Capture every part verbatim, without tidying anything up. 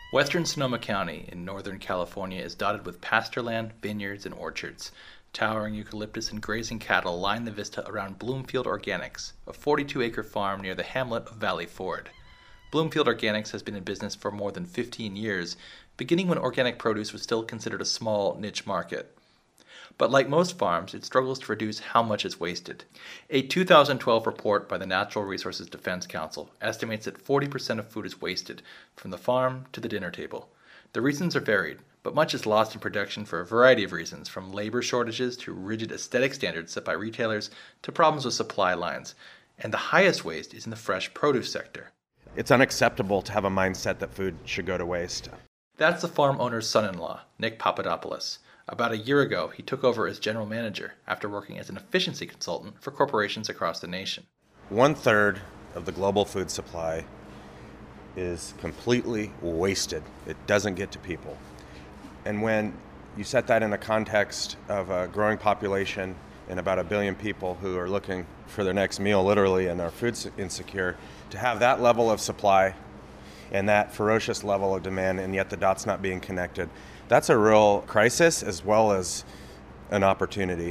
Western Sonoma County in Northern California is dotted with pasture-land, vineyards, and orchards. Towering eucalyptus and grazing cattle line the vista around Bloomfield Organics, a forty-two acre farm near the hamlet of Valley Ford. Bloomfield Organics has been in business for more than fifteen years, beginning when organic produce was still considered a small niche market. But like most farms, it struggles to reduce how much is wasted. A two thousand twelve report by the Natural Resources Defense Council estimates that forty percent of food is wasted, from the farm to the dinner table. The reasons are varied, but much is lost in production for a variety of reasons, from labor shortages to rigid aesthetic standards set by retailers to problems with supply lines. And the highest waste is in the fresh produce sector. It's unacceptable to have a mindset that food should go to waste. That's the farm owner's son-in-law, Nick Papadopoulos. About a year ago, he took over as general manager after working as an efficiency consultant for corporations across the nation. One third of the global food supply is completely wasted. It doesn't get to people. And when you set that in the context of a growing population and about a billion people who are looking for their next meal literally and are food insecure, to have that level of supply and that ferocious level of demand and yet the dots not being connected, that's a real crisis as well as an opportunity.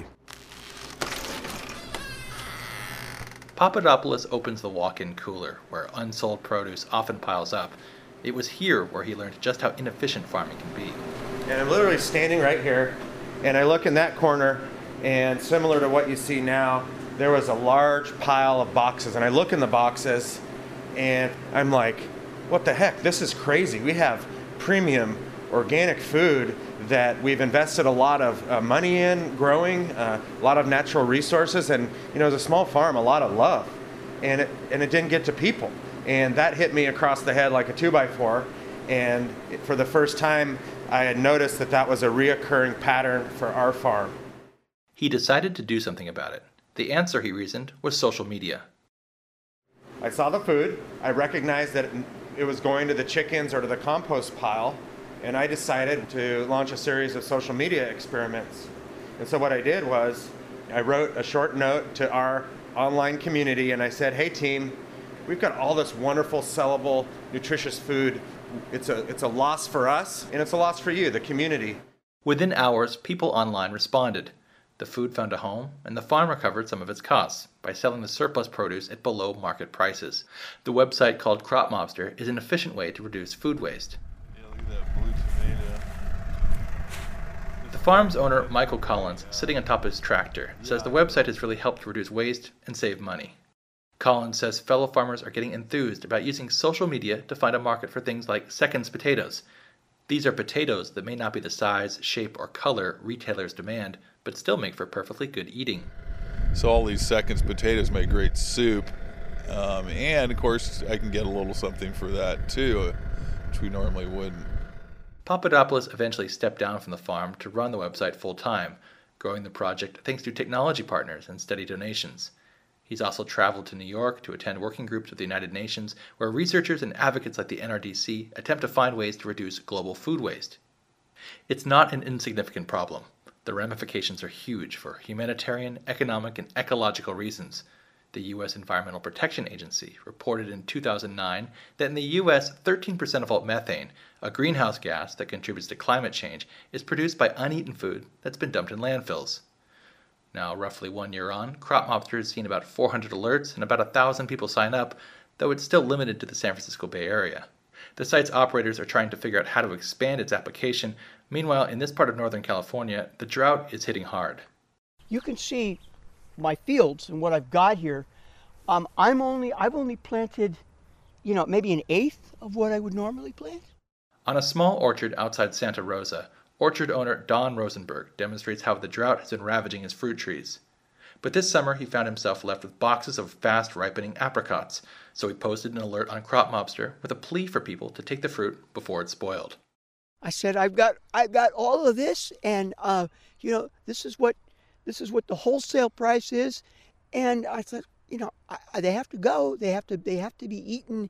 Papadopoulos opens the walk-in cooler, where unsold produce often piles up. It was here where he learned just how inefficient farming can be. And I'm literally standing right here, and I look in that corner, and similar to what you see now, there was a large pile of boxes, and I look in the boxes, and I'm like, what the heck, this is crazy. We have premium organic food that we've invested a lot of uh, money in growing, uh, a lot of natural resources, and you know, as a small farm, a lot of love, and it and it didn't get to people, and that hit me across the head like a two by four. And for the first time, I had noticed that that was a reoccurring pattern for our farm. He decided to do something about it. The answer, he reasoned, was social media. I saw the food. I recognized that it was going to the chickens or to the compost pile. And I decided to launch a series of social media experiments. And so what I did was I wrote a short note to our online community and I said, hey team, we've got all this wonderful, sellable, nutritious food. It's a, it's a loss for us and it's a loss for you, the community. Within hours, people online responded. The food found a home and the farm recovered some of its costs by selling the surplus produce at below market prices. The website called Crop Mobster is an efficient way to reduce food waste. That blue tomato. The farm's owner, Michael Collins, sitting on top of his tractor, says the website has really helped reduce waste and save money. Collins says fellow farmers are getting enthused about using social media to find a market for things like seconds potatoes. These are potatoes that may not be the size, shape, or color retailers demand, but still make for perfectly good eating. So all these seconds potatoes make great soup, um, and of course I can get a little something for that too, which we normally wouldn't. Papadopoulos eventually stepped down from the farm to run the website full-time, growing the project thanks to technology partners and steady donations. He's also traveled to New York to attend working groups with the United Nations, where researchers and advocates like the N R D C attempt to find ways to reduce global food waste. It's not an insignificant problem. The ramifications are huge for humanitarian, economic, and ecological reasons. The U S Environmental Protection Agency reported in two thousand nine that in the U S, thirteen percent of all methane, a greenhouse gas that contributes to climate change, is produced by uneaten food that's been dumped in landfills. Now, roughly one year on, Crop Mobster has seen about four hundred alerts and about one thousand people sign up, though it's still limited to the San Francisco Bay Area. The site's operators are trying to figure out how to expand its application. Meanwhile, in this part of Northern California, the drought is hitting hard. You can see my fields and what I've got here. Um, I'm only, I've only planted, you know, maybe an eighth of what I would normally plant. On a small orchard outside Santa Rosa, orchard owner Don Rosenberg demonstrates how the drought has been ravaging his fruit trees. But this summer he found himself left with boxes of fast-ripening apricots, so he posted an alert on Crop Mobster with a plea for people to take the fruit before it's spoiled. I said, I've got, I've got all of this, and uh, you know, this is what, this is what the wholesale price is, and I thought, you know, I, they have to go. They have to, they have to be eaten.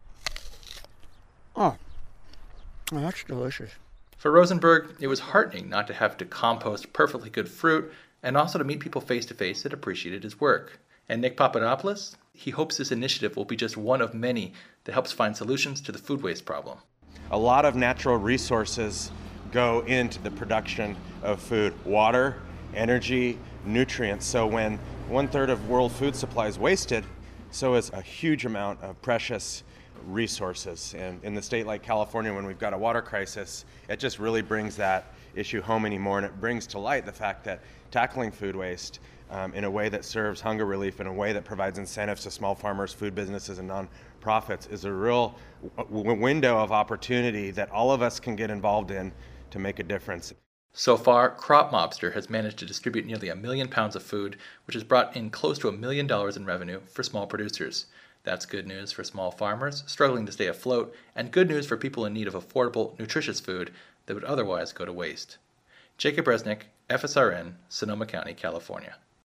Oh, oh that's delicious. For Rosenberg, it was heartening not to have to compost perfectly good fruit, and also to meet people face-to-face that appreciated his work. And Nick Papadopoulos? He hopes this initiative will be just one of many that helps find solutions to the food waste problem. A lot of natural resources go into the production of food: water, energy, nutrients. So when one third of world food supply is wasted, so is a huge amount of precious resources. And in the state like California, when we've got a water crisis, it just really brings that issue home anymore, and it brings to light the fact that tackling food waste um, in a way that serves hunger relief, in a way that provides incentives to small farmers, food businesses, and nonprofits is a real w- window of opportunity that all of us can get involved in to make a difference. So far, Crop Mobster has managed to distribute nearly a million pounds of food, which has brought in close to a million dollars in revenue for small producers. That's good news for small farmers struggling to stay afloat, and good news for people in need of affordable, nutritious food that would otherwise go to waste. Jacob Resnick, F S R N, Sonoma County, California.